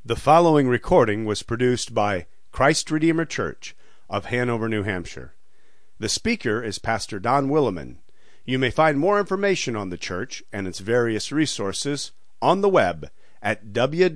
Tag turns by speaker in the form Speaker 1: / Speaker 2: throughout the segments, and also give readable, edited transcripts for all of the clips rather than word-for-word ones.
Speaker 1: The following recording was produced by Christ Redeemer Church of Hanover, New Hampshire. The speaker is Pastor Don Willeman. You may find more information on the church and its various resources on the web at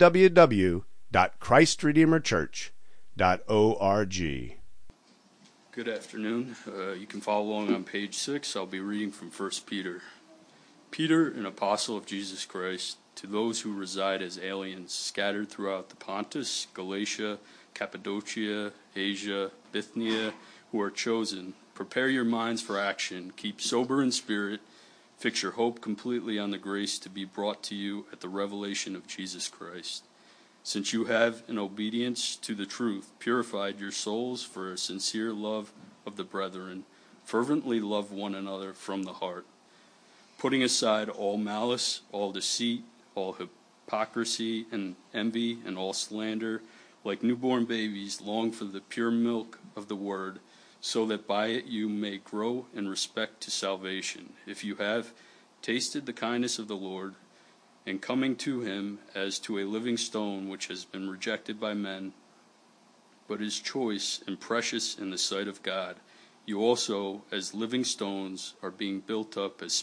Speaker 1: www.christredeemerchurch.org.
Speaker 2: Good afternoon. You can follow along on page 6. I'll be reading from 1 Peter. Peter, an apostle of Jesus Christ, to those who reside as aliens scattered throughout the Pontus, Galatia, Cappadocia, Asia, Bithynia, who are chosen, prepare your minds for action, keep sober in spirit, fix your hope completely on the grace to be brought to you at the revelation of Jesus Christ. Since you have, in obedience to the truth, purified your souls for a sincere love of the brethren, fervently love one another from the heart, putting aside all malice, all deceit, all hypocrisy and envy, and all slander, like newborn babies, long for the pure milk of the word, so that by it you may grow in respect to salvation, if you have tasted the kindness of the Lord, and coming to him as to a living stone which has been rejected by men, but is choice and precious in the sight of God. You also, as living stones, are being built up as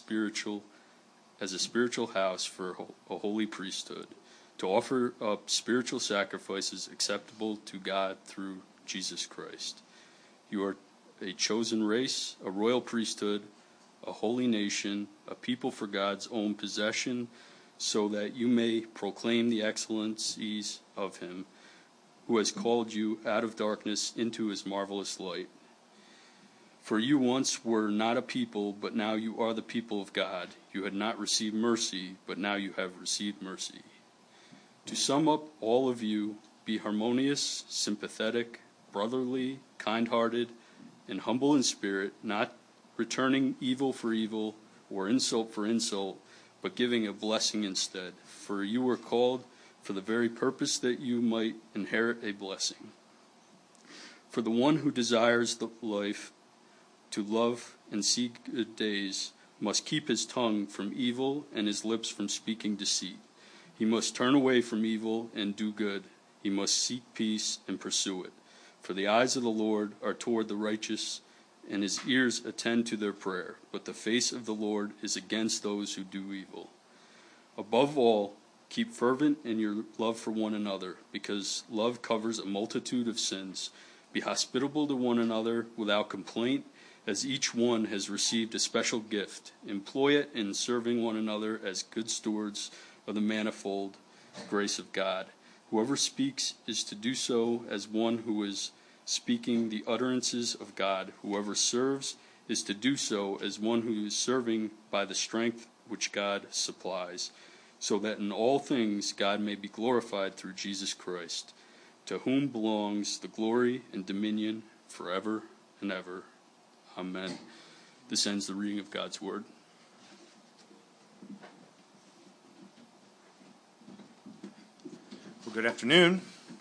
Speaker 2: a spiritual house for a holy priesthood, to offer up spiritual sacrifices acceptable to God through Jesus Christ. You are a chosen race, a royal priesthood, a holy nation, a people for God's own possession, so that you may proclaim the excellencies of him who has called you out of darkness into his marvelous light. For you once were not a people, but now you are the people of God. You had not received mercy, but now you have received mercy. To sum up, all of you, be harmonious, sympathetic, brotherly, kind-hearted, and humble in spirit, not returning evil for evil or insult for insult, but giving a blessing instead. For you were called for the very purpose that you might inherit a blessing. For the one who desires the life to love and see good days must keep his tongue from evil and his lips from speaking deceit. He must turn away from evil and do good. He must seek peace and pursue it. For the eyes of the Lord are toward the righteous, and his ears attend to their prayer. But the face of the Lord is against those who do evil. Above all, keep fervent in your love for one another, because love covers a multitude of sins. Be hospitable to one another without complaint, as each one has received a special gift. Employ it in serving one another as good stewards of the manifold grace of God. Whoever speaks is to do so as one who is speaking the utterances of God. Whoever serves is to do so as one who is serving by the strength which God supplies, so that in all things God may be glorified through Jesus Christ, to whom belongs the glory and dominion forever and ever. Amen. This ends the reading of God's Word.
Speaker 3: Well, good afternoon.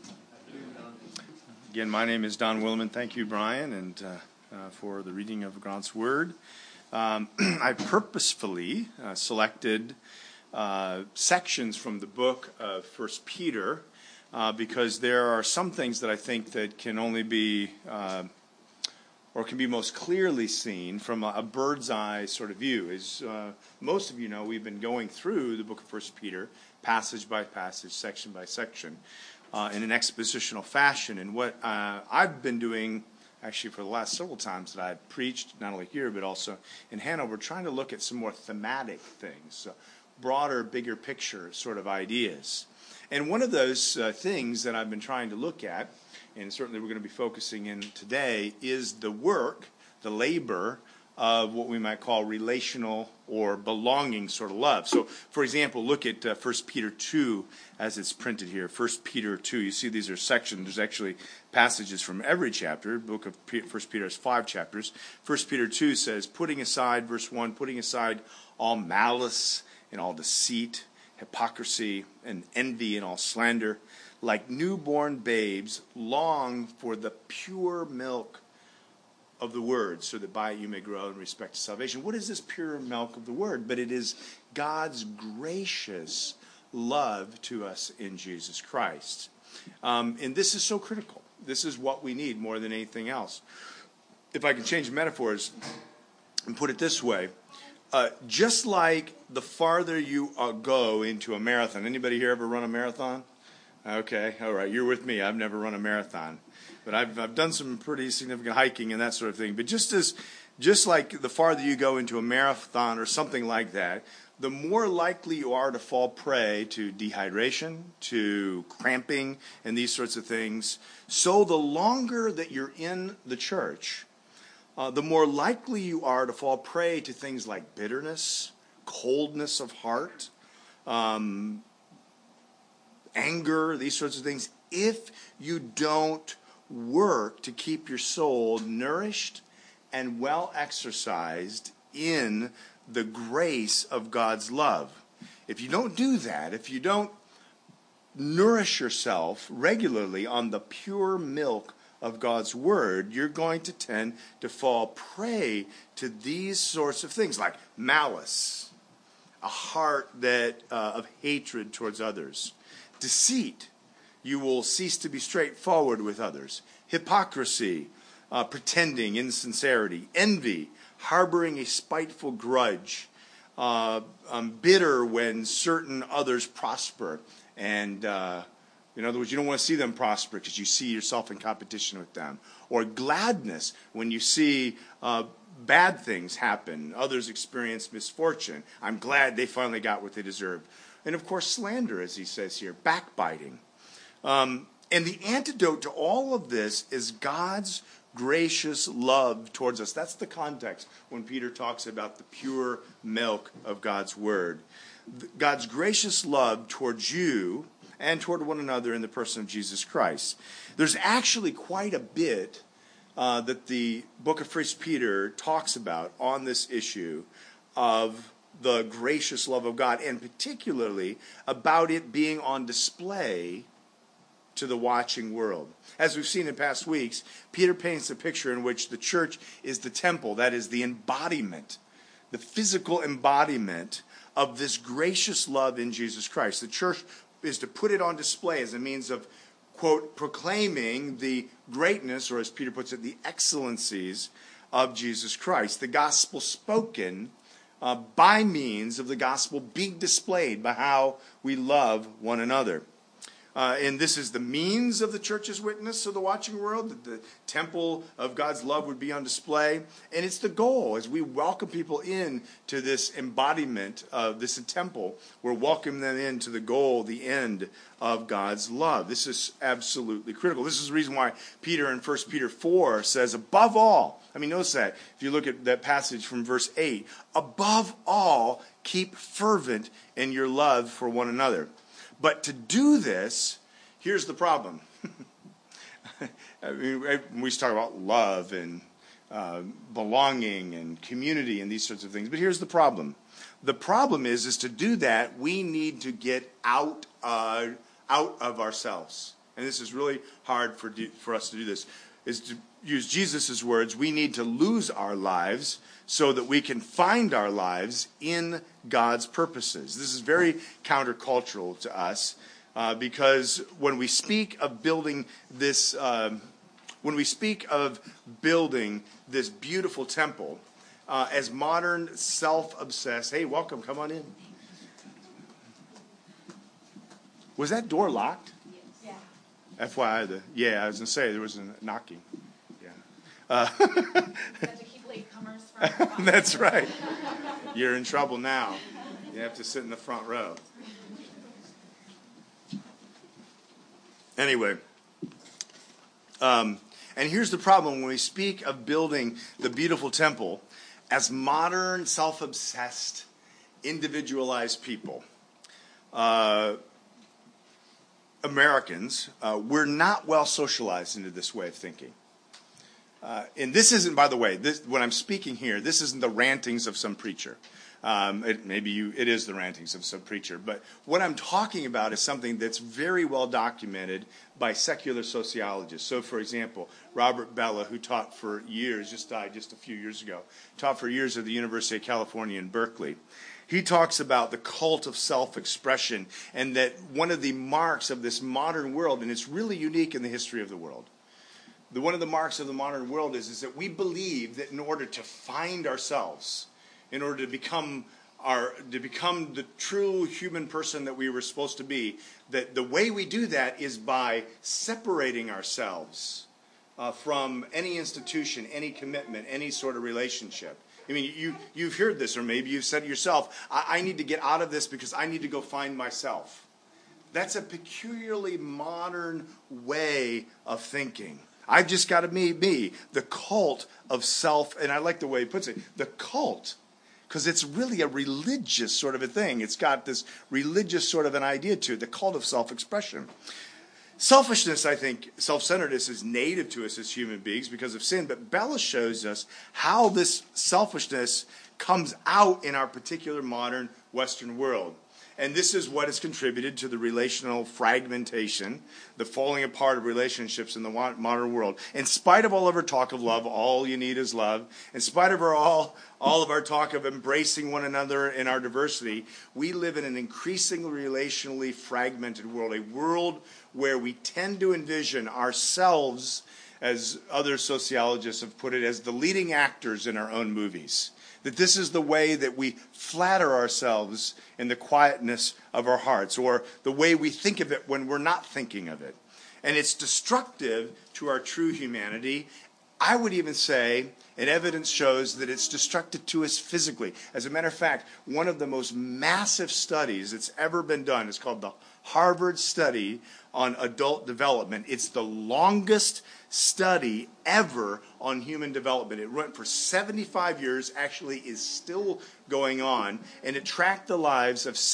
Speaker 3: Again, my name is Don Willeman. Thank you, Brian, and for the reading of God's Word. I purposefully selected sections from the book of 1 Peter because there are some things that I think that can only be or can be most clearly seen from a bird's eye sort of view. As most of you know, we've been going through the book of 1 Peter, passage by passage, section by section, in an expositional fashion. And what I've been doing, actually for the last several times that I've preached, not only here but also in Hanover, trying to look at some more thematic things, broader, bigger picture sort of ideas. And one of those things that I've been trying to look at, and certainly we're going to be focusing in today, is the work, the labor of what we might call relational or belonging sort of love. So, for example, look at 1 Peter 2 as it's printed here. 1 Peter 2, you see these are sections. There's actually passages from every chapter. The book of 1 Peter has 5 chapters. 1 Peter 2 says, putting aside, verse 1, putting aside all malice and all deceit, hypocrisy and envy and all slander, like newborn babes, long for the pure milk of the word, so that by it you may grow in respect to salvation. What is this pure milk of the word? But it is God's gracious, love to us in Jesus Christ. And this is so critical. This is what we need more than anything else. If I can change metaphors and put it this way, just like the farther you go into a marathon. Anybody here ever run a marathon? Okay, all right, you're with me. I've never run a marathon, but I've done some pretty significant hiking and that sort of thing. But just like the farther you go into a marathon or something like that, the more likely you are to fall prey to dehydration, to cramping, and these sorts of things. So the longer that you're in the church, the more likely you are to fall prey to things like bitterness, coldness of heart, anger, these sorts of things, if you don't work to keep your soul nourished and well exercised in the grace of God's love. If you don't do that, if you don't nourish yourself regularly on the pure milk of God's word, you're going to tend to fall prey to these sorts of things like malice, a heart that of hatred towards others, deceit. You will cease to be straightforward with others. Hypocrisy, pretending insincerity, envy, harboring a spiteful grudge, bitter when certain others prosper, and in other words, you don't want to see them prosper because you see yourself in competition with them. Or gladness when you see bad things happen, others experience misfortune. I'm glad they finally got what they deserved. And of course, slander, as he says here, backbiting. And the antidote to all of this is God's gracious love towards us. That's the context when Peter talks about the pure milk of God's word. God's gracious love towards you and toward one another in the person of Jesus Christ. There's actually quite a bit that the book of 1 Peter talks about on this issue of the gracious love of God, and particularly about it being on display to the watching world. As we've seen in past weeks, Peter paints a picture in which the church is the temple, that is the embodiment, the physical embodiment of this gracious love in Jesus Christ. The church is to put it on display as a means of, quote, proclaiming the greatness, or as Peter puts it, the excellencies of Jesus Christ. The gospel spoken by means of the gospel being displayed by how we love one another. And this is the means of the church's witness to the watching world, that the temple of God's love would be on display. And it's the goal. As we welcome people in to this embodiment of this temple, we're welcoming them into the goal, the end of God's love. This is absolutely critical. This is the reason why Peter in 1 Peter 4 says, above all, notice that. If you look at that passage from verse 8, above all, keep fervent in your love for one another. But to do this, here's the problem. We talk about love and belonging and community and these sorts of things. But here's the problem. The problem is to do that, we need to get out of ourselves. And this is really hard for us to do this. Is to use Jesus' words, we need to lose our lives so that we can find our lives in God's purposes. This is very countercultural to us because when we speak of building this, beautiful temple, as modern, self-obsessed, hey, welcome, come on in. Was that door locked? Yes. Yeah. FYI, I was going to say, there was a knocking. Yeah.
Speaker 4: You have to keep latecomers from
Speaker 3: That's right. You're in trouble now. You have to sit in the front row. Anyway, and here's the problem when we speak of building the beautiful temple as modern, self-obsessed, individualized people. Americans, we're not well socialized into this way of thinking. And this isn't, by the way, when I'm speaking here, this isn't the rantings of some preacher. It is the rantings of some preacher. But what I'm talking about is something that's very well documented by secular sociologists. So, for example, Robert Bellah, who taught for years, just died just a few years ago, taught for years at the University of California in Berkeley. He talks about the cult of self-expression, and that one of the marks of this modern world, and it's really unique in the history of the world, one of the marks of the modern world is that we believe that in order to find ourselves, in order to become the true human person that we were supposed to be, that the way we do that is by separating ourselves from any institution, any commitment, any sort of relationship. I mean, you've heard this, or maybe you've said it yourself, I need to get out of this because I need to go find myself. That's a peculiarly modern way of thinking. I've just got to be me. The cult of self, and I like the way he puts it, the cult, because it's really a religious sort of a thing. It's got this religious sort of an idea to it, the cult of self-expression. Selfishness, I think, self-centeredness is native to us as human beings because of sin, but Bellis shows us how this selfishness comes out in our particular modern Western world. And this is what has contributed to the relational fragmentation, the falling apart of relationships in the modern world. In spite of all of our talk of love, all you need is love, in spite of all of our talk of embracing one another in our diversity, we live in an increasingly relationally fragmented world, a world where we tend to envision ourselves, as other sociologists have put it, as the leading actors in our own movies. That this is the way that we flatter ourselves in the quietness of our hearts, or the way we think of it when we're not thinking of it. And it's destructive to our true humanity. I would even say, and evidence shows that it's destructive to us physically. As a matter of fact, one of the most massive studies that's ever been done is called the Harvard Study on Adult Development. It's the longest study ever on human development. It went for 75 years, actually is still going on, and it tracked the lives of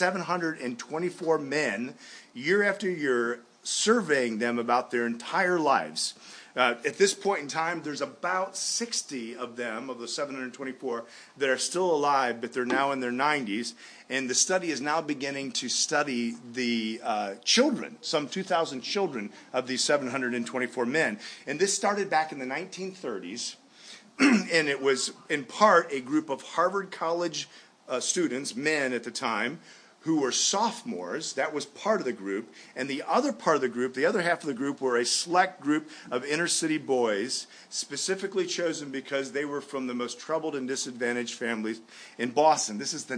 Speaker 3: 724 men year after year, surveying them about their entire lives. At this point in time, there's about 60 of them, of the 724, that are still alive, but they're now in their 90s. And the study is now beginning to study the children, some 2,000 children of these 724 men. And this started back in the 1930s, and it was in part a group of Harvard College students, men at the time, who were sophomores. That was part of the group. And the other part of the group, the other half of the group, were a select group of inner city boys, specifically chosen because they were from the most troubled and disadvantaged families in Boston. This is the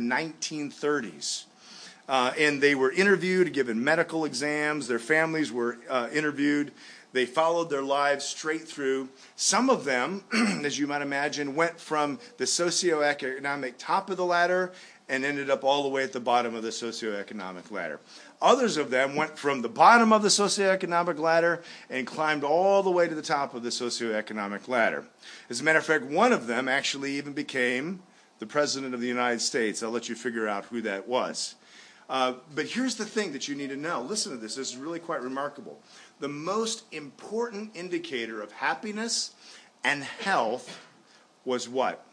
Speaker 3: 1930s. And they were interviewed, given medical exams. Their families were interviewed. They followed their lives straight through. Some of them, as you might imagine, went from the socioeconomic top of the ladder and ended up all the way at the bottom of the socioeconomic ladder. Others of them went from the bottom of the socioeconomic ladder and climbed all the way to the top of the socioeconomic ladder. As a matter of fact, one of them actually even became the President of the United States. I'll let you figure out who that was. But here's the thing that you need to know. Listen to this. This is really quite remarkable. The most important indicator of happiness and health was what?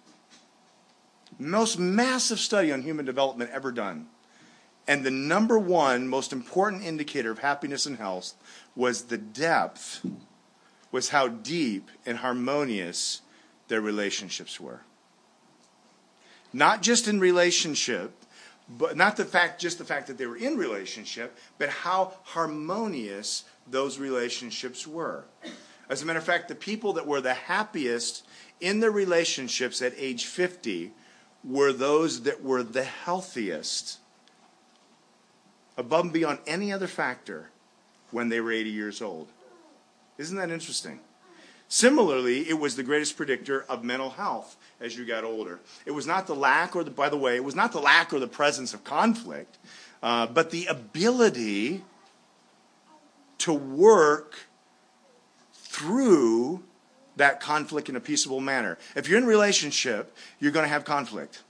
Speaker 3: Most massive study on human development ever done. And the number one most important indicator of happiness and health was the depth, was how deep and harmonious their relationships were. Not just in relationship, but not just the fact that they were in relationship, but how harmonious those relationships were. As a matter of fact, the people that were the happiest in their relationships at age 50 were those that were the healthiest, above and beyond any other factor, when they were 80 years old. Isn't that interesting? Similarly, it was the greatest predictor of mental health as you got older. It was not the lack, by the way, it was not the lack or the presence of conflict, but the ability to work through that conflict in a peaceable manner. If you're in a relationship, you're going to have conflict.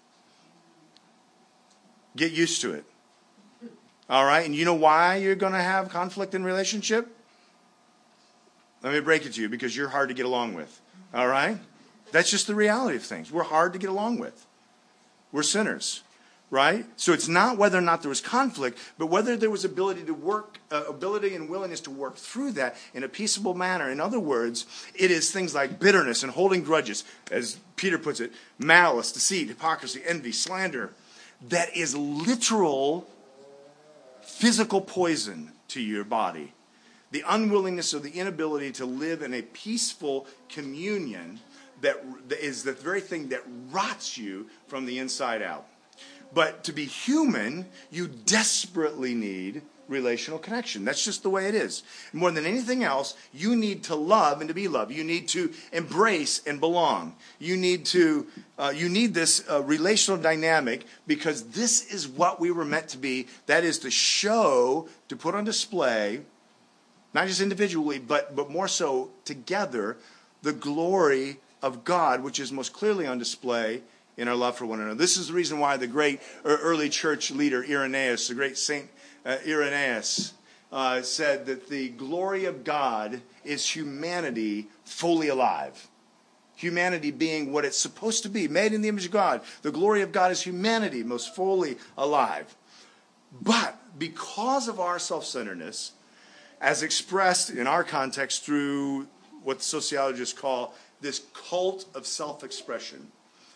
Speaker 3: Get used to it. All right? And you know why you're going to have conflict in relationship? Let me break it to you, because you're hard to get along with. All right? That's just the reality of things. We're hard to get along with. We're sinners. Right? So it's not whether or not there was conflict, but whether there was ability and willingness to work through that in a peaceable manner. In other words, it is things like bitterness and holding grudges, as Peter puts it, malice, deceit, hypocrisy, envy, slander. that is literal physical poison to your body. The unwillingness or the inability to live in a peaceful communion that is the very thing that rots you from the inside out. But to be human, you desperately need relational connection. That's just the way it is. More than anything else, you need to love and to be loved. You need to embrace and belong. You need this relational dynamic, because this is what we were meant to be. That is to show, to put on display, not just individually, but more so together, the glory of God, which is most clearly on display in our love for one another. This is the reason why the great early church leader Irenaeus, the great Saint Irenaeus, said that the glory of God is humanity fully alive. Humanity being what it's supposed to be, made in the image of God. The glory of God is humanity most fully alive. But because of our self-centeredness, as expressed in our context through what sociologists call this cult of self-expression,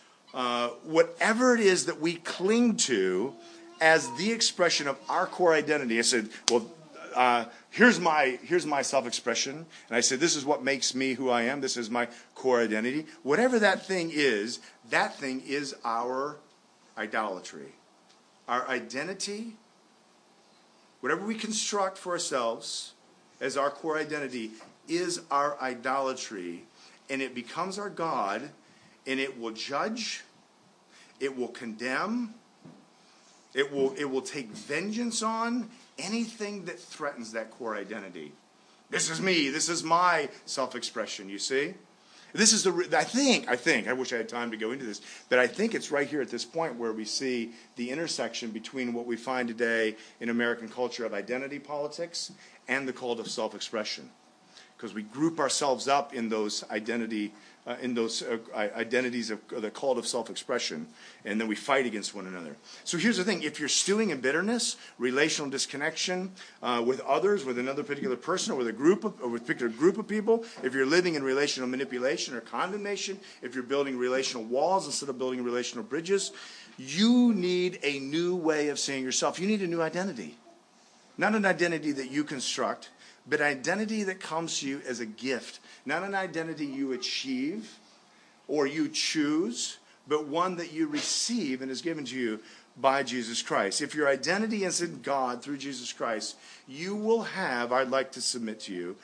Speaker 3: whatever it is that we cling to as the expression of our core identity. I said, well, here's my self-expression. And I said, this is what makes me who I am. This is my core identity. Whatever that thing is our idolatry. Our identity, whatever we construct for ourselves as our core identity, is our idolatry. And it becomes our God, and it will judge, it will condemn, it will take vengeance on anything that threatens that core identity. This is me. This is my self-expression, you see? This is I think, I wish I had time to go into this, but I think it's right here at this point where we see the intersection between what we find today in American culture of identity politics and the cult of self-expression. Because we group ourselves up in those identities of the cult of self-expression, and then we fight against one another. So here's the thing: if you're stewing in bitterness, relational disconnection with others, with another particular person, or with a particular group of people, if you're living in relational manipulation or condemnation, if you're building relational walls instead of building relational bridges, you need a new way of seeing yourself. You need a new identity, not an identity that you construct, but identity that comes to you as a gift. Not an identity you achieve or you choose, but one that you receive and is given to you by Jesus Christ. If your identity is in God through Jesus Christ, you will have, I'd like to submit to you,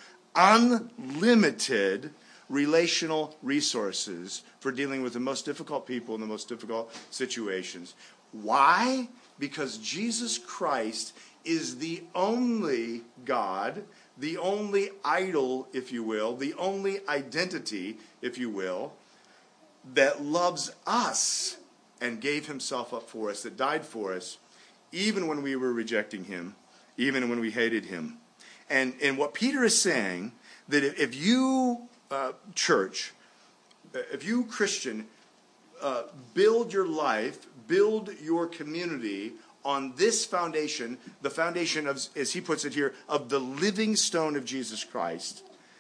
Speaker 3: unlimited relational resources for dealing with the most difficult people in the most difficult situations. Why? Because Jesus Christ is the only God, the only idol, if you will, the only identity, if you will, that loves us and gave himself up for us, that died for us, even when we were rejecting him, even when we hated him. And what Peter is saying, that if you, church, if you, Christian, build your life, build your community on this foundation, the foundation of, as he puts it here, of the living stone of Jesus Christ,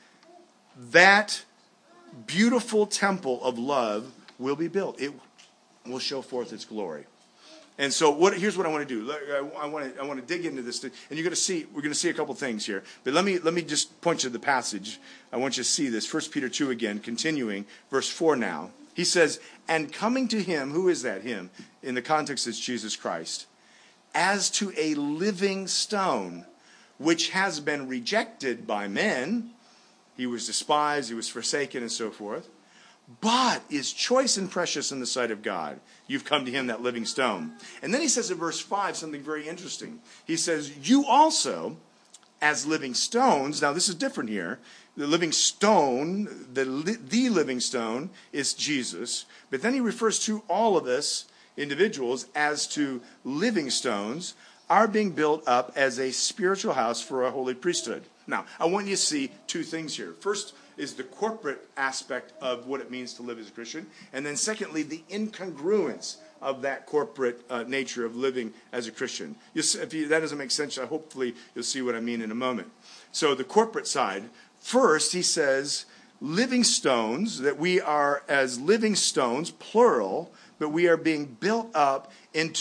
Speaker 3: that beautiful temple of love will be built. It will show forth its glory. And so here's what I want to do. I want to dig into this, and we're going to see a couple things here. But let me just point you to the passage. I want you to see this. 1 Peter 2 again, continuing, verse 4 now. He says, and coming to him, who is that him? In the context, it's Jesus Christ. As to a living stone, which has been rejected by men. He was despised, he was forsaken, and so forth. But is choice and precious in the sight of God. You've come to him, that living stone. And then he says in verse 5 something very interesting. He says, you also, as living stones, now this is different here. The living stone, the living stone is Jesus. But then he refers to all of us, individuals, as to living stones, are being built up as a spiritual house for a holy priesthood. Now, I want you to see two things here. First is the corporate aspect of what it means to live as a Christian. And then secondly, the incongruence of that corporate nature of living as a Christian. If that doesn't make sense, hopefully you'll see what I mean in a moment. So the corporate side, first he says, living stones, that we are as living stones, plural, but we are being built up into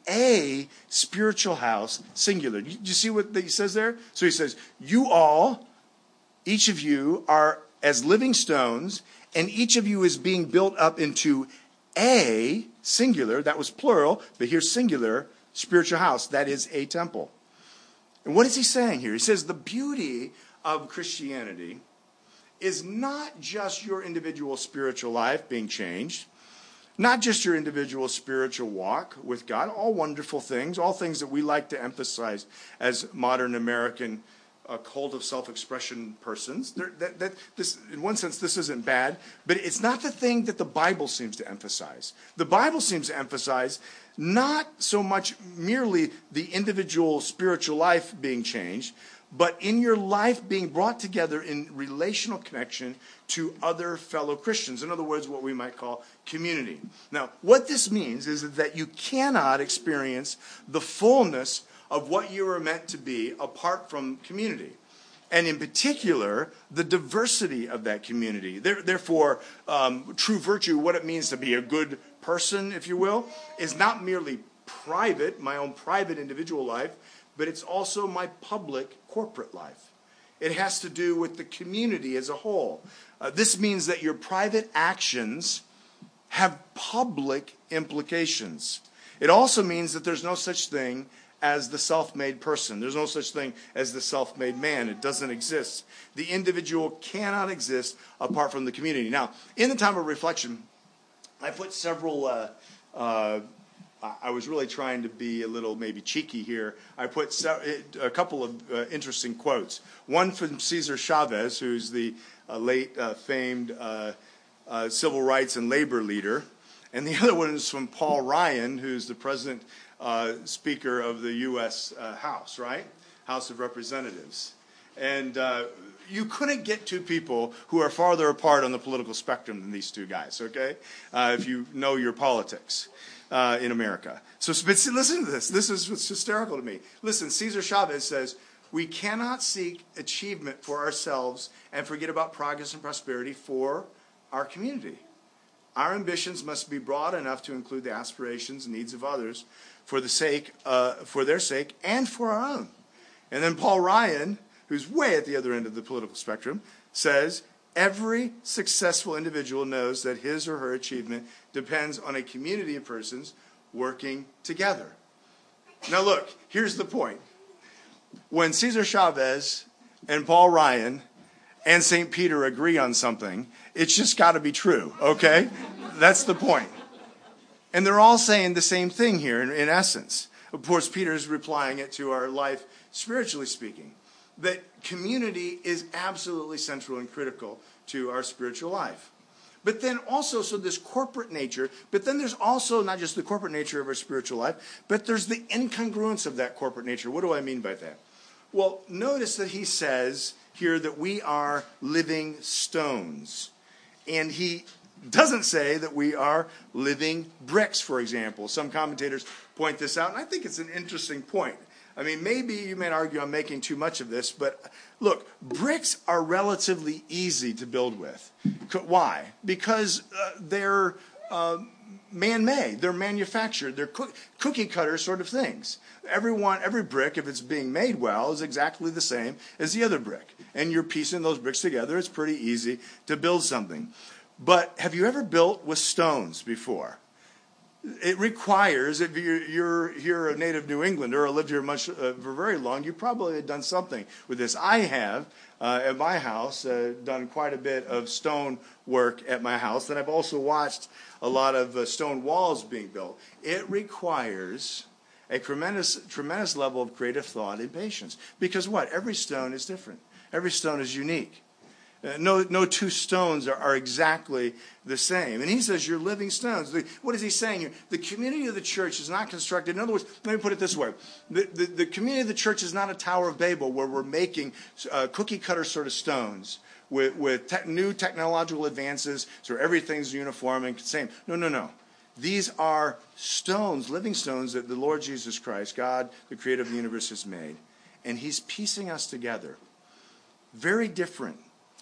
Speaker 3: a spiritual house, singular. Do you see what he says there? So he says, you all, each of you are as living stones, and each of you is being built up into a singular, that was plural, but here's singular, spiritual house. That is a temple. And what is he saying here? He says the beauty of Christianity is not just your individual spiritual life being changed, not just your individual spiritual walk with God, all wonderful things, all things that we like to emphasize as modern American cult of self-expression persons. This, in one sense, this isn't bad, but it's not the thing that the Bible seems to emphasize. The Bible seems to emphasize not so much merely the individual spiritual life being changed, but in your life being brought together in relational connection to other fellow Christians. In other words, what we might call community. Now, what this means is that you cannot experience the fullness of what you are meant to be apart from community. And in particular, the diversity of that community. Therefore, true virtue, what it means to be a good person, if you will, is not merely private, my own private individual life, but it's also my public corporate life. It has to do with the community as a whole. This means that your private actions have public implications. It also means that there's no such thing as the self-made person. There's no such thing as the self-made man. It doesn't exist. The individual cannot exist apart from the community. Now, in the time of reflection, I put several, I was really trying to be a little maybe cheeky here. I put a couple of interesting quotes. One from Cesar Chavez, who's the late famed civil rights and labor leader. And the other one is from Paul Ryan, who's the president Speaker of the U.S. House, right? House of Representatives. And you couldn't get two people who are farther apart on the political spectrum than these two guys, okay? If you know your politics in America. So listen to this. This is what's hysterical to me. Listen, Cesar Chavez says, we cannot seek achievement for ourselves and forget about progress and prosperity for our community. Our ambitions must be broad enough to include the aspirations and needs of others for their sake, and for our own. And then Paul Ryan, who's way at the other end of the political spectrum, says, every successful individual knows that his or her achievement depends on a community of persons working together. Now look, here's the point. When Cesar Chavez and Paul Ryan and St. Peter agree on something, it's just got to be true, okay? That's the point. And they're all saying the same thing here in essence. Of course, Peter's replying it to our life, spiritually speaking, that community is absolutely central and critical to our spiritual life. But then also, so this corporate nature, but then there's also not just the corporate nature of our spiritual life, but there's the incongruence of that corporate nature. What do I mean by that? Well, notice that he says here that we are living stones. And he doesn't say that we are living bricks, for example. Some commentators point this out, and I think it's an interesting point. I mean, maybe you may argue I'm making too much of this, but look, bricks are relatively easy to build with. Why? Because they're man-made. They're manufactured. They're cookie cutter sort of things. Every brick, if it's being made well, is exactly the same as the other brick. And you're piecing those bricks together. It's pretty easy to build something. But have you ever built with stones before? It requires, if you're a native New Englander or lived here for very long, you probably have done something with this. I have, at my house, done quite a bit of stone work at my house. And I've also watched a lot of stone walls being built. It requires a tremendous level of creative thought and patience. Because what? Every stone is different. Every stone is unique. No two stones are exactly the same. And he says you're living stones. What is he saying here? The community of the church is not constructed. In other words, let me put it this way. The community of the church is not a Tower of Babel where we're making cookie cutter sort of stones with new technological advances so everything's uniform and same. No. These are stones, living stones that the Lord Jesus Christ, God, the creator of the universe, has made. And he's piecing us together. Very different.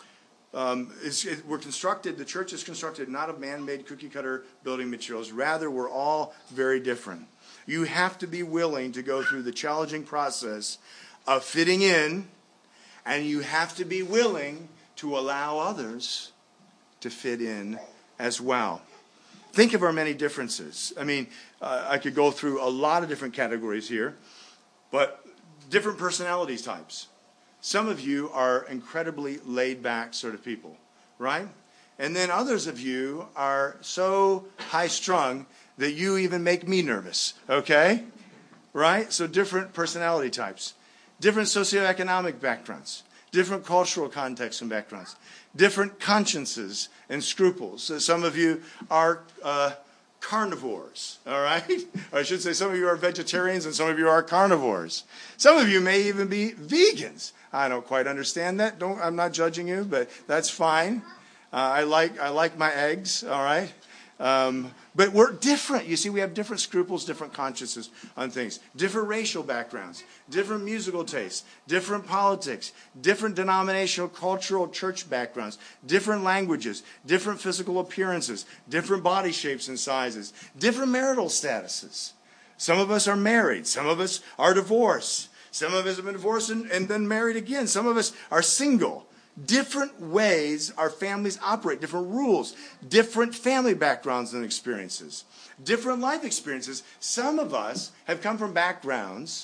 Speaker 3: the church is constructed not of man-made cookie-cutter building materials. Rather, we're all very different. You have to be willing to go through the challenging process of fitting in, and you have to be willing to allow others to fit in as well. Think of our many differences. I mean, I could go through a lot of different categories here, but different personality types. Some of you are incredibly laid-back sort of people, right? And then others of you are so high-strung that you even make me nervous, okay? Right? So different personality types, different socioeconomic backgrounds, different cultural contexts and backgrounds, different consciences and scruples. So some of you are carnivores, all right? Or I should say some of you are vegetarians and some of you are carnivores. Some of you may even be vegans. I don't quite understand that. I'm not judging you, but that's fine. I like my eggs, all right? But we're different. You see, we have different scruples, different consciences on things, different racial backgrounds, different musical tastes, different politics, different denominational, cultural, church backgrounds, different languages, different physical appearances, different body shapes and sizes, different marital statuses. Some of us are married. Some of us are divorced. Some of us have been divorced and then married again. Some of us are single. Different ways our families operate, different rules, different family backgrounds and experiences, different life experiences. Some of us have come from backgrounds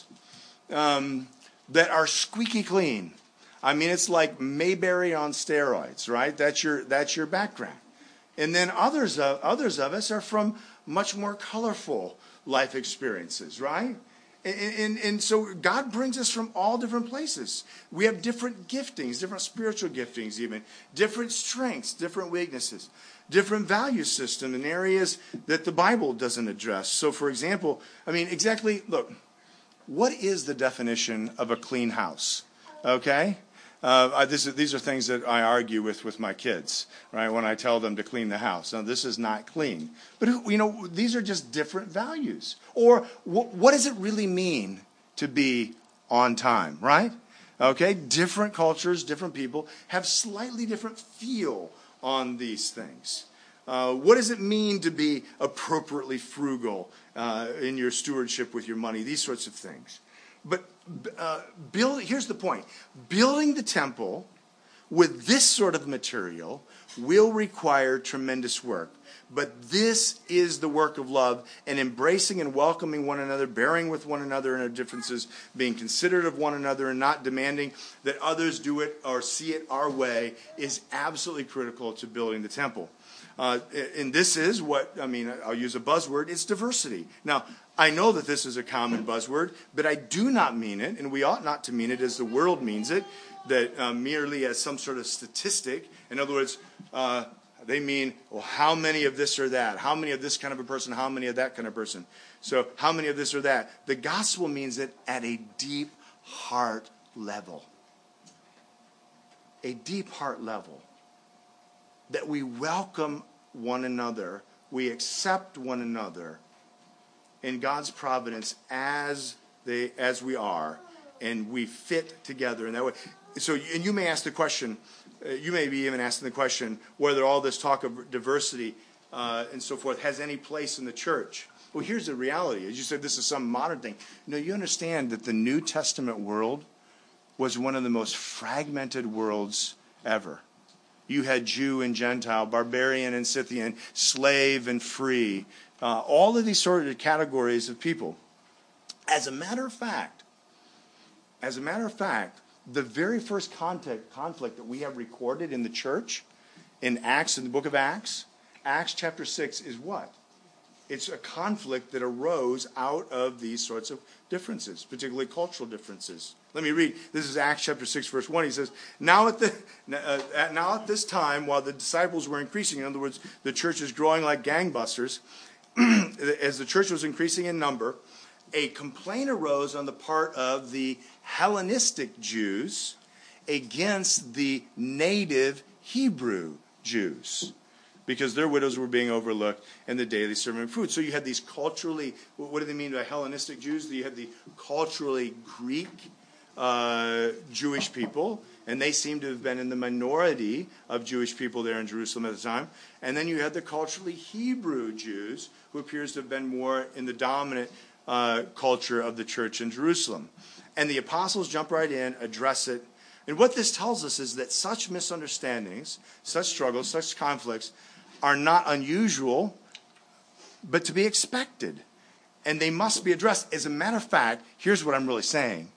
Speaker 3: that are squeaky clean. I mean, it's like Mayberry on steroids, right? That's your background. And then others of us are from much more colorful life experiences, right? And so God brings us from all different places. We have different giftings, different spiritual giftings even, different strengths, different weaknesses, different value system in areas that the Bible doesn't address. So, for example, look, what is the definition of a clean house? Okay? These are things that I argue with my kids, right, when I tell them to clean the house. Now, this is not clean. But, these are just different values. Or what does it really mean to be on time, right? Okay, different cultures, different people have slightly different feel on these things. What does it mean to be appropriately frugal in your stewardship with your money? These sorts of things. But here's the point. Building the temple with this sort of material will require tremendous work. But this is the work of love, and embracing and welcoming one another, bearing with one another in our differences, being considerate of one another and not demanding that others do it or see it our way is absolutely critical to building the temple. And this is I'll use a buzzword, it's diversity. Now, I know that this is a common buzzword, but I do not mean it, and we ought not to mean it as the world means it, that merely as some sort of statistic. In other words, they mean, well, how many of this or that? How many of this kind of a person? How many of that kind of person? So how many of this or that? The gospel means it at a deep heart level. A deep heart level. That we welcome one another, we accept one another in God's providence as we are, and we fit together in that way. So, and you may ask the question, you may be even asking the question, whether all this talk of diversity and so forth has any place in the church. Well, here's the reality. As you said, this is some modern thing. No, you understand that the New Testament world was one of the most fragmented worlds ever. You had Jew and Gentile, barbarian and Scythian, slave and free, all of these sort of categories of people. As a matter of fact, the very first conflict that we have recorded in the church, in Acts, in the book of Acts chapter 6 is what? It's a conflict that arose out of these sorts of differences, particularly cultural differences. Let me read. This is Acts chapter 6, verse 1. He says, Now at this time, while the disciples were increasing, in other words, the church is growing like gangbusters, as the church was increasing in number, a complaint arose on the part of the Hellenistic Jews against the native Hebrew Jews, because their widows were being overlooked in the daily serving of food. So you had these culturally, what do they mean by Hellenistic Jews? You had the culturally Greek Jewish people, And they seem to have been in the minority of Jewish people there in Jerusalem at the time. And then you had the culturally Hebrew Jews, who appears to have been more in the dominant culture of the church in Jerusalem. And the apostles jump right in, address it. And what this tells us is that such misunderstandings, such struggles, such conflicts are not unusual, but to be expected. And they must be addressed. As a matter of fact, here's what I'm really saying.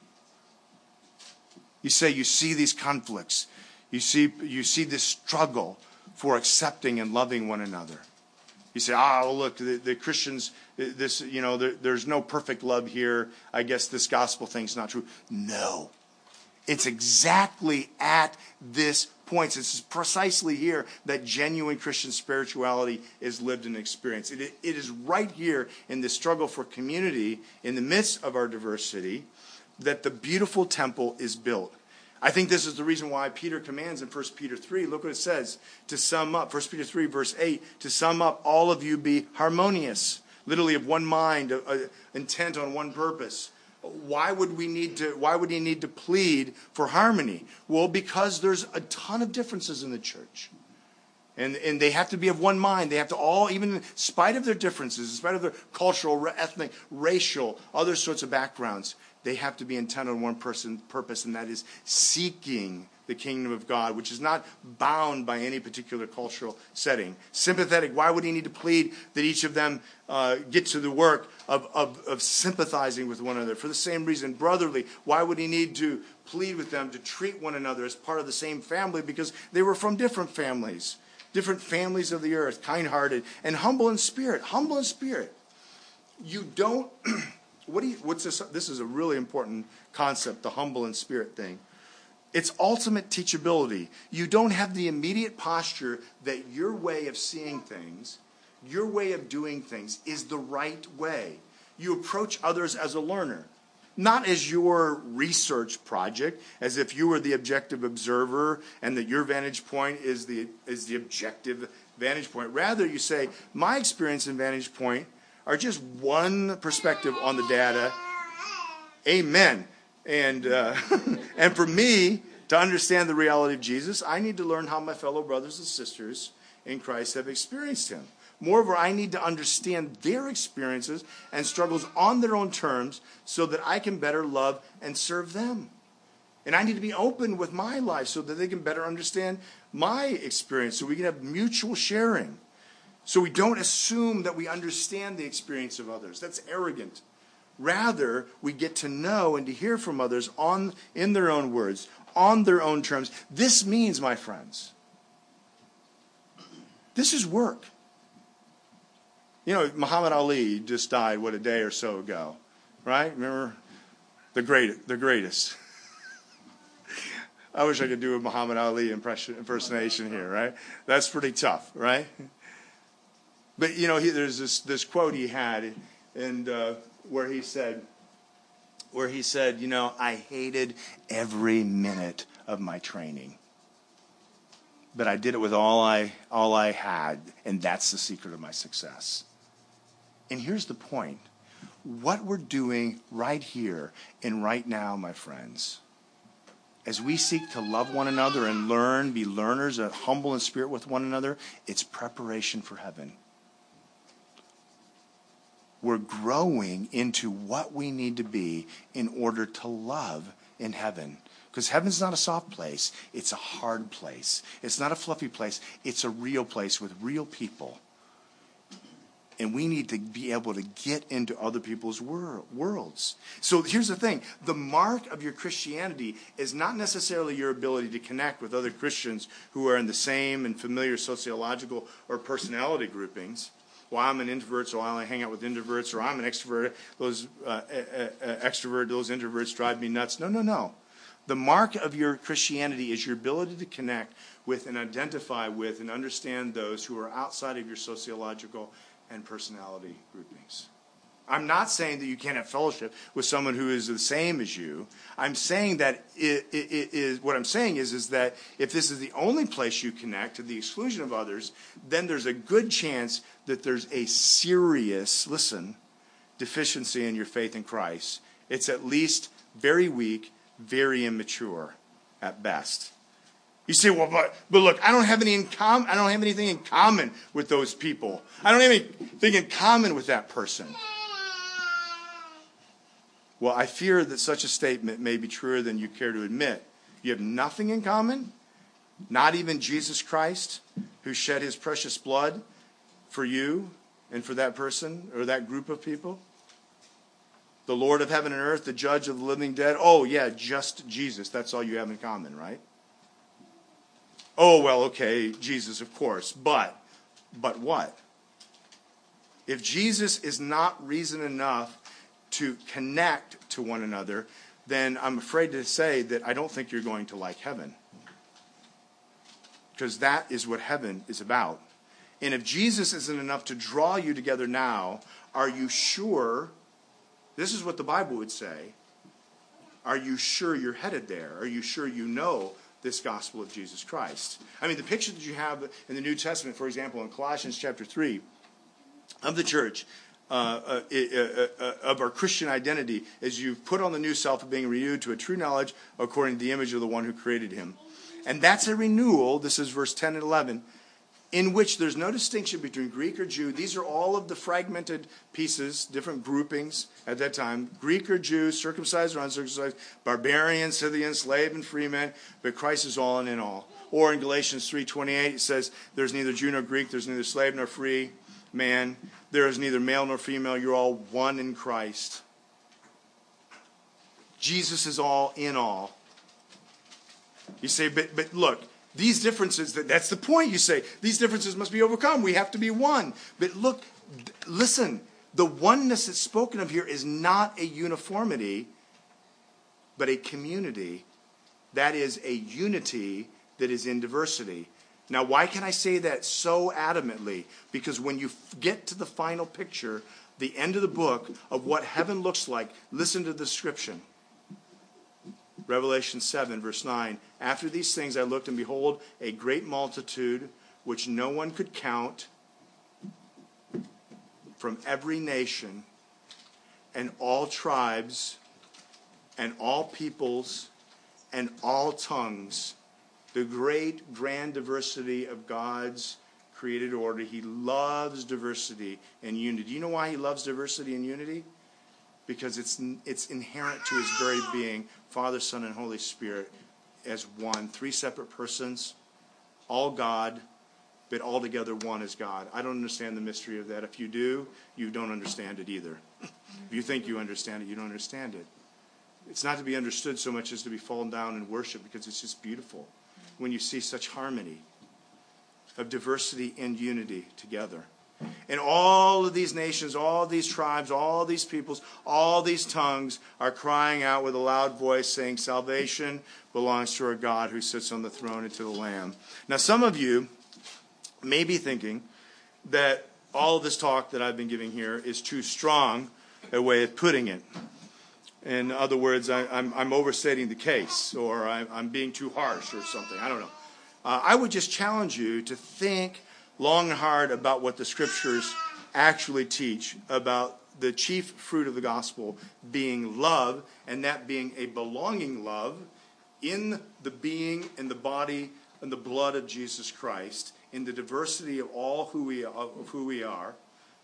Speaker 3: You say you see these conflicts. You see this struggle for accepting and loving one another. You say, look, the Christians, there's no perfect love here. I guess this gospel thing's not true. No. It's exactly at this point. It's precisely here that genuine Christian spirituality is lived and experienced. It is right here in the struggle for community, in the midst of our diversity, that the beautiful temple is built. I think this is the reason why Peter commands in 1 Peter 3, look what it says, to sum up, 1 Peter 3, verse 8, to sum up, all of you be harmonious, literally of one mind, intent on one purpose. Why would he need to plead for harmony? Well, because there's a ton of differences in the church. And they have to be of one mind. They have to all, even in spite of their differences, in spite of their cultural, ethnic, racial, other sorts of backgrounds, they have to be intent on one purpose, and that is seeking the kingdom of God, which is not bound by any particular cultural setting. Sympathetic, why would he need to plead that each of them get to the work of sympathizing with one another? For the same reason, brotherly, why would he need to plead with them to treat one another as part of the same family? Because they were from different families of the earth, kind-hearted, and humble in spirit. Humble in spirit. You don't... What's this? This is a really important concept, the humble in spirit thing. It's ultimate teachability. You don't have the immediate posture that your way of seeing things, your way of doing things is the right way. You approach others as a learner, not as your research project, as if you were the objective observer and that your vantage point is the objective vantage point. Rather, you say, my experience and vantage point are just one perspective on the data. Amen. And for me to understand the reality of Jesus, I need to learn how my fellow brothers and sisters in Christ have experienced him. Moreover, I need to understand their experiences and struggles on their own terms so that I can better love and serve them. And I need to be open with my life so that they can better understand my experience, so we can have mutual sharing. So we don't assume that we understand the experience of others. That's arrogant. Rather, we get to know and to hear from others in their own words, on their own terms. This means, my friends, this is work. You know, Muhammad Ali just died, a day or so ago, right? Remember? The greatest. I wish I could do a Muhammad Ali impersonation here, right? That's pretty tough, right? But, you know, there's this quote he had, and where he said, you know, I hated every minute of my training, but I did it with all I had, and that's the secret of my success. And here's the point. What we're doing right here and right now, my friends, as we seek to love one another and be learners, humble in spirit with one another, it's preparation for heaven. We're growing into what we need to be in order to love in heaven. Because heaven's not a soft place. It's a hard place. It's not a fluffy place. It's a real place with real people. And we need to be able to get into other people's worlds. So here's the thing. The mark of your Christianity is not necessarily your ability to connect with other Christians who are in the same and familiar sociological or personality groupings. Well, I'm an introvert, so I only hang out with introverts, or I'm an extrovert. Those introverts drive me nuts. No. The mark of your Christianity is your ability to connect with and identify with and understand those who are outside of your sociological and personality groupings. I'm not saying that you can't have fellowship with someone who is the same as you. I'm saying that what I'm saying is that if this is the only place you connect to the exclusion of others, then there's a good chance that there's a serious, deficiency in your faith in Christ. It's at least very weak, very immature. at best. You say, well, but look, I don't have anything in common with those people. I don't have anything in common with that person. Well, I fear that such a statement may be truer than you care to admit. You have nothing in common? Not even Jesus Christ, who shed his precious blood for you and for that person or that group of people? The Lord of heaven and earth, the judge of the living and dead? Oh, yeah, just Jesus. That's all you have in common, right? Oh, well, okay, Jesus, of course. But what? If Jesus is not reason enough to connect to one another, then I'm afraid to say that I don't think you're going to like heaven. Because that is what heaven is about. And if Jesus isn't enough to draw you together now, are you sure? This is what the Bible would say. Are you sure you're headed there? Are you sure you know this gospel of Jesus Christ? I mean, the picture that you have in the New Testament, for example, in Colossians chapter 3, of the church, of our Christian identity, is you've put on the new self of being renewed to a true knowledge according to the image of the one who created him. And that's a renewal, this is verse 10 and 11, in which there's no distinction between Greek or Jew. These are all of the fragmented pieces, different groupings at that time. Greek or Jew, circumcised or uncircumcised, barbarian, Scythian, slave and free man, but Christ is all and in all. Or in Galatians 3:28, it says, there's neither Jew nor Greek, there's neither slave nor free man, there is neither male nor female, you're all one in Christ. Jesus is all in all. You say, but look, these differences, that's the point, you say. These differences must be overcome. We have to be one. But look, listen, the oneness that's spoken of here is not a uniformity, but a community. That is a unity that is in diversity. Now, why can I say that so adamantly? Because when you get to the final picture, the end of the book of what heaven looks like, listen to the description. Revelation 7, verse 9. After these things I looked, and behold, a great multitude, which no one could count, from every nation, and all tribes, and all peoples, and all tongues. The great, grand diversity of God's created order. He loves diversity and unity. Do you know why he loves diversity and unity? Because it's inherent to his very being, Father, Son, and Holy Spirit as one. Three separate persons, all God, but all together one as God. I don't understand the mystery of that. If you do, you don't understand it either. If you think you understand it, you don't understand it. It's not to be understood so much as to be fallen down in worship, because it's just beautiful when you see such harmony of diversity and unity together. And all of these nations, all these tribes, all these peoples, all these tongues are crying out with a loud voice, saying, salvation belongs to our God who sits on the throne and to the Lamb. Now, some of you may be thinking that all of this talk that I've been giving here is too strong a way of putting it. In other words, I'm overstating the case, or I'm being too harsh or something. I don't know. I would just challenge you to think long and hard about what the Scriptures actually teach about the chief fruit of the gospel being love, and that being a belonging love in the being and the body and the blood of Jesus Christ, in the diversity of all who we are.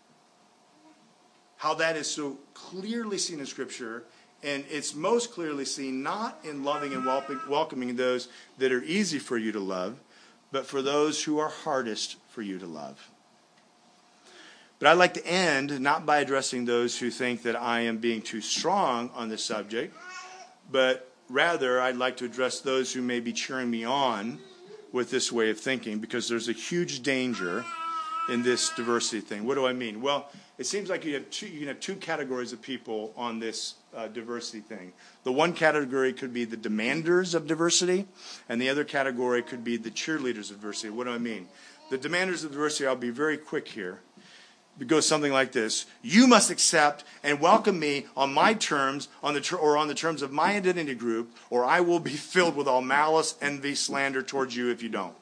Speaker 3: How that is so clearly seen in Scripture, and it's most clearly seen not in loving and welcoming those that are easy for you to love, but for those who are hardest for you to love. But I'd like to end not by addressing those who think that I am being too strong on this subject, but rather I'd like to address those who may be cheering me on with this way of thinking, because there's a huge danger in this diversity thing. What do I mean? Well, it seems like you can have two categories of people on this diversity thing. The one category could be the demanders of diversity, and the other category could be the cheerleaders of diversity. What do I mean? The demanders of diversity, I'll be very quick here. It goes something like this. You must accept and welcome me on my terms, on the terms of my identity group, or I will be filled with all malice, envy, slander towards you if you don't.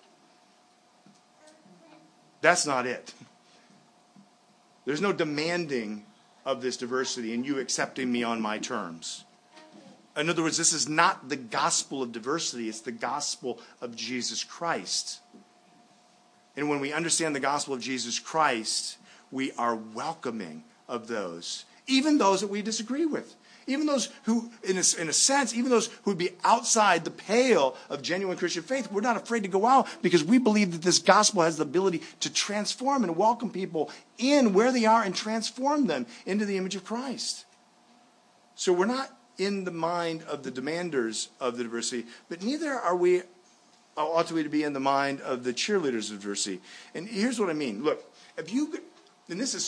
Speaker 3: That's not it. There's no demanding of this diversity and you accepting me on my terms. In other words, this is not the gospel of diversity. It's the gospel of Jesus Christ. And when we understand the gospel of Jesus Christ, we are welcoming of those, even those that we disagree with. Even those who, in a sense, even those who would be outside the pale of genuine Christian faith, we're not afraid to go out because we believe that this gospel has the ability to transform and welcome people in where they are and transform them into the image of Christ. So we're not in the mind of the demanders of the diversity, but neither ought we to be in the mind of the cheerleaders of diversity. And here's what I mean. Look, if you could, and this is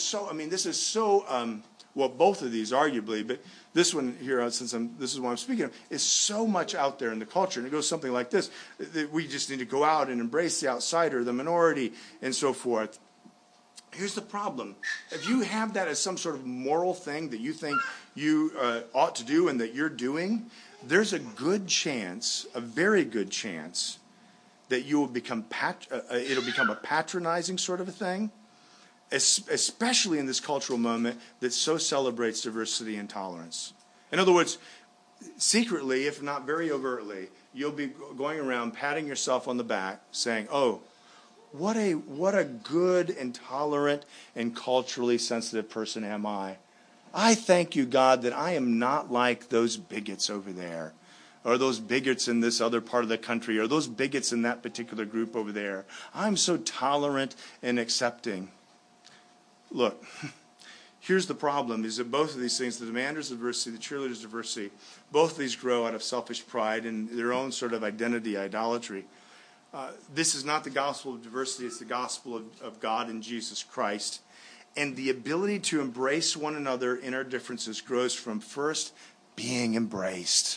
Speaker 3: so, well, both of these arguably, but this one here, this is what I'm speaking of, is so much out there in the culture. And it goes something like this, that we just need to go out and embrace the outsider, the minority, and so forth. Here's the problem. If you have that as some sort of moral thing that you think you ought to do and that you're doing, there's a good chance, a very good chance, that you will become it'll become a patronizing sort of a thing, especially in this cultural moment that so celebrates diversity and tolerance. In other words, secretly, if not very overtly, you'll be going around patting yourself on the back, saying, "Oh, what a good and tolerant and culturally sensitive person am I. I thank you, God, that I am not like those bigots over there, or those bigots in this other part of the country, or those bigots in that particular group over there. I'm so tolerant and accepting." Look, here's the problem, is that both of these things, the demanders of diversity, the cheerleaders of diversity, both of these grow out of selfish pride and their own sort of identity, idolatry. This is not the gospel of diversity, it's the gospel of God in Jesus Christ. And the ability to embrace one another in our differences grows from first being embraced.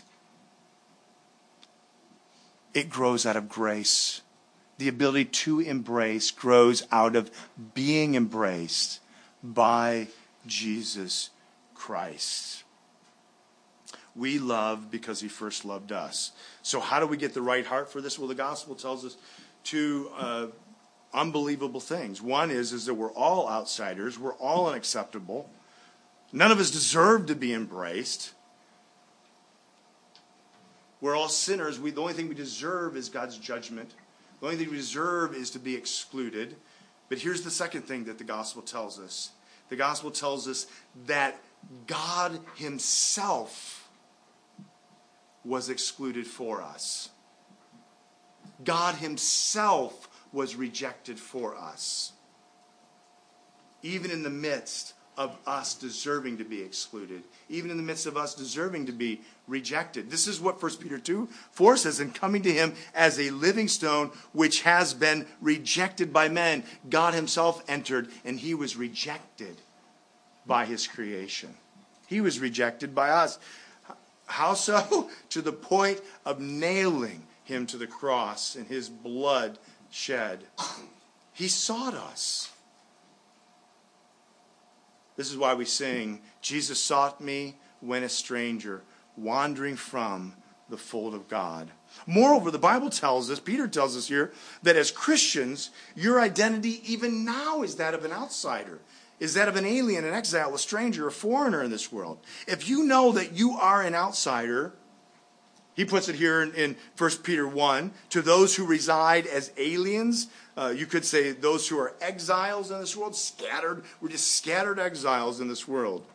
Speaker 3: It grows out of grace. The ability to embrace grows out of being embraced by Jesus Christ. We love because he first loved us. So how do we get the right heart for this? Well, the gospel tells us two unbelievable things. One is that we're all outsiders. We're all unacceptable. None of us deserve to be embraced. We're all sinners. The only thing we deserve is God's judgment. The only thing we deserve is to be excluded. But here's the second thing that the gospel tells us. The gospel tells us that God himself was excluded for us. God himself was rejected for us. Even in the midst of us deserving to be excluded. Even in the midst of us deserving to be rejected. This is what 1 Peter 2:4 says, "And coming to him as a living stone, which has been rejected by men, God himself entered, and he was rejected by his creation." He was rejected by us. How so? To the point of nailing him to the cross and his blood shed. He sought us. This is why we sing, "Jesus sought me when a stranger, wandering from the fold of God." Moreover, the Bible tells us, Peter tells us here, that as Christians, your identity even now is that of an outsider, is that of an alien, an exile, a stranger, a foreigner in this world. If you know that you are an outsider, he puts it here in 1 Peter 1, to those who reside as aliens. You could say those who are exiles in this world, scattered. We're just scattered exiles in this world.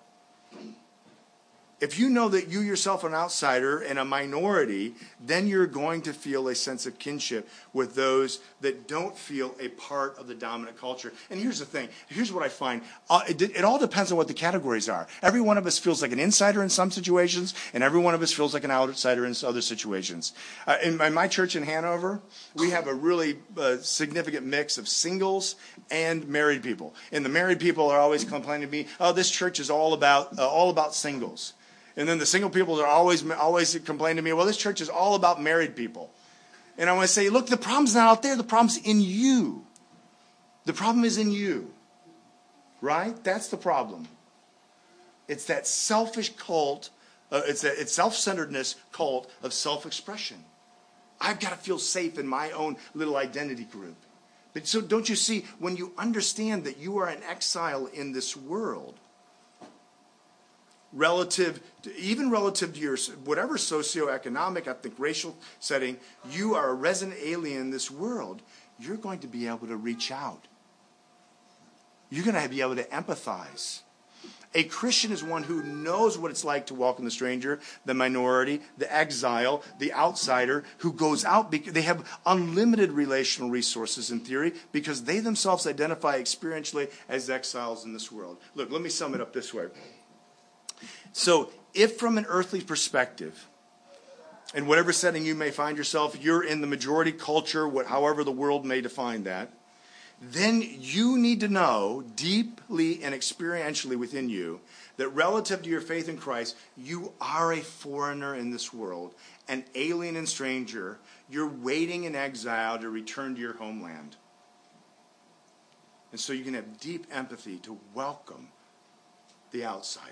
Speaker 3: If you know that you yourself are an outsider and a minority, then you're going to feel a sense of kinship with those that don't feel a part of the dominant culture. And here's the thing. Here's what I find. It all depends on what the categories are. Every one of us feels like an insider in some situations, and every one of us feels like an outsider in other situations. In my church in Hanover, we have a really significant mix of singles and married people. And the married people are always complaining to me, "Oh, this church is all about singles." And then the single people are always complaining to me, "Well, this church is all about married people." And I want to say, look, the problem's not out there. The problem's in you. The problem is in you. Right? That's the problem. It's that selfish cult. It's self-centeredness cult of self-expression. I've got to feel safe in my own little identity group. But so don't you see, when you understand that you are an exile in this world, even relative to your whatever socioeconomic, ethnic, racial setting, you are a resident alien in this world. You're going to be able to reach out. You're going to be able to empathize. A Christian is one who knows what it's like to welcome the stranger, the minority, the exile, the outsider, who goes out. They have unlimited relational resources in theory because they themselves identify experientially as exiles in this world. Look, let me sum it up this way. So, if from an earthly perspective, in whatever setting you may find yourself, you're in the majority culture, however the world may define that, then you need to know deeply and experientially within you that relative to your faith in Christ, you are a foreigner in this world, an alien and stranger. You're waiting in exile to return to your homeland. And so you can have deep empathy to welcome the outsider.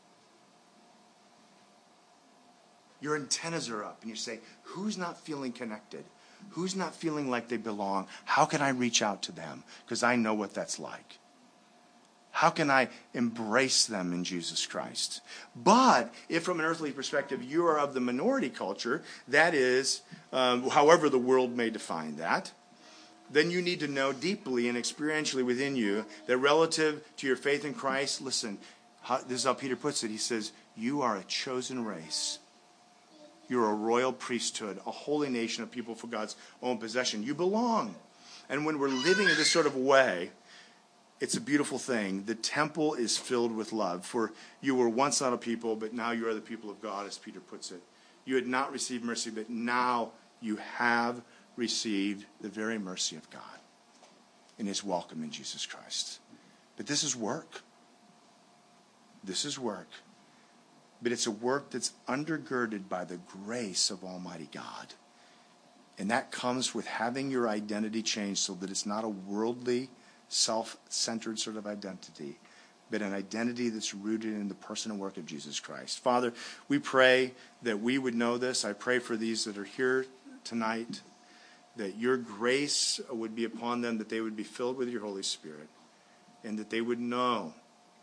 Speaker 3: Your antennas are up and you say, who's not feeling connected? Who's not feeling like they belong? How can I reach out to them? Because I know what that's like. How can I embrace them in Jesus Christ? But if from an earthly perspective you are of the minority culture, that is, however the world may define that, then you need to know deeply and experientially within you that relative to your faith in Christ, listen, this is how Peter puts it. He says, you are a chosen race. You're a royal priesthood, a holy nation of people for God's own possession. You belong. And when we're living in this sort of way, it's a beautiful thing. The temple is filled with love. For you were once not a people, but now you are the people of God, as Peter puts it. You had not received mercy, but now you have received the very mercy of God in his welcome in Jesus Christ. But this is work. This is work. But it's a work that's undergirded by the grace of Almighty God. And that comes with having your identity changed so that it's not a worldly, self-centered sort of identity, but an identity that's rooted in the person and work of Jesus Christ. Father, we pray that we would know this. I pray for these that are here tonight, that your grace would be upon them, that they would be filled with your Holy Spirit, and that they would know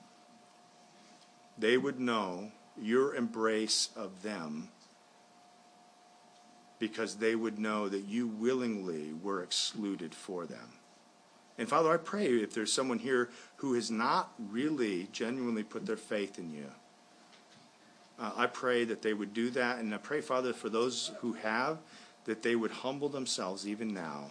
Speaker 3: your embrace of them, because they would know that you willingly were excluded for them. And Father, I pray if there's someone here who has not really genuinely put their faith in you, I pray that they would do that. And I pray, Father, for those who have, that they would humble themselves even now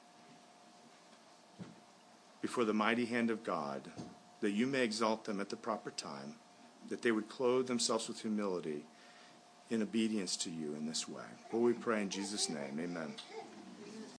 Speaker 3: before the mighty hand of God, that you may exalt them at the proper time, that they would clothe themselves with humility in obedience to you in this way. For we pray in Jesus' name, amen.